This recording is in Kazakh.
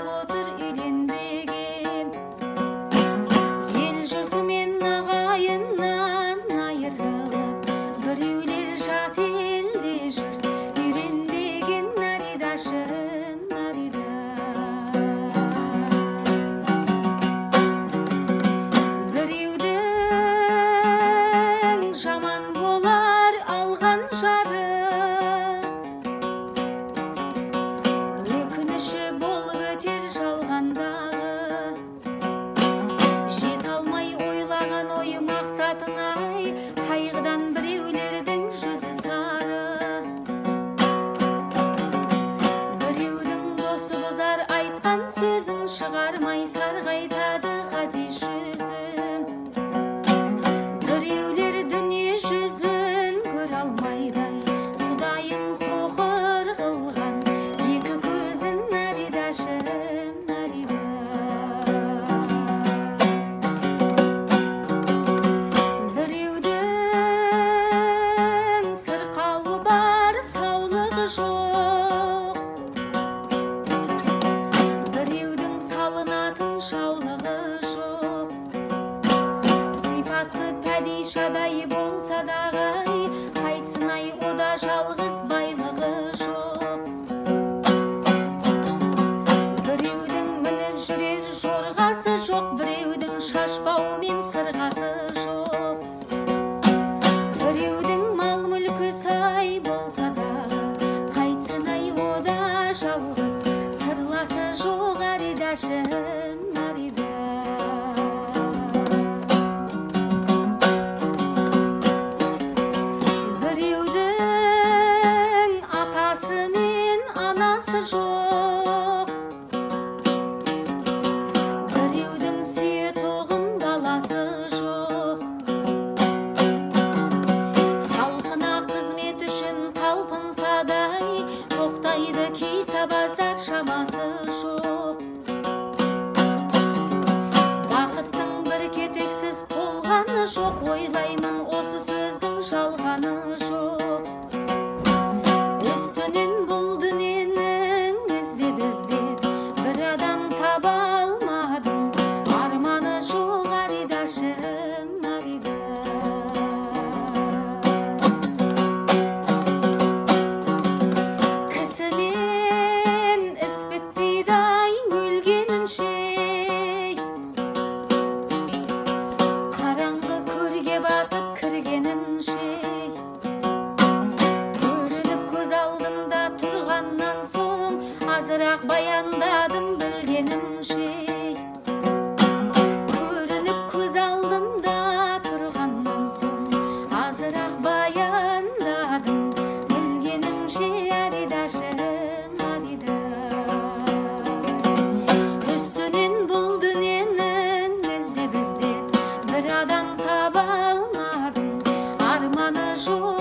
отыр үйленбеген. Ел жұртымен ағайыннан айырылып, біреулер жат елде жүр, үйленбеген Наридашым, Нарида. Біреудің жаман болар алған жары, өкініші болып өтер жалғандағы. Жете алмай ойлаған ой мақсатына-ай, қайғыдан біреулердің жүзі сары. Біреудің досы бұзар айтқан сөзін, шығармай сарғайтады ғазиз жүзін. Біреулер дүние жүзін көре алмайдай, Құдайым соқыр қылған екі көзін. Наридашым, Нарида. Біреудің сырқауы бар, саулығы жоқ, біреудің салынатын жаулығы жоқ. Сипаты пәдишадай болса дағы-ай, қайтсын-ай, ода жалғыз байлығы жоқ. Біреудің мініп жүрер жорғасы жоқ, біреудің шашбауы мен сырғасы жоқ. Біреудің мал-мүлкі сай болса дағы, қайтсын-ай, ода жалғыз сырласы жоқ. Аридашым, Нарида. Біреудің атасы мен анасы жоқ, біреудің сүйетоғын баласы жоқ. Халқына қызмет үшін талпынса-дай, тоқтайды кей сабаздар, шамасы жоқ. Бақыттың бір кетексіз толғаны жоқ, ойлаймын осы сөздің жалғаны жоқ. Үстінен бұл дүниенің іздеп іздеп, бір адам таба алмадым, арманы жоқ. Аридашым, Нарида. Кісімен іс бітпейді-ай, өлгенінше, қараңғы көрге батып кіргенінше. Көрініп көз алдымда тұрғаннан соң, азырақ баяндадым білгенімше. Көрініп көз алдымда тұрғаннан соң, азырақ баяндадым білгенімше. Аридашым, Нарида. Үстінен бұл дүниенің іздеп іздеп, бір адам таба алмадым, арманы жоқ.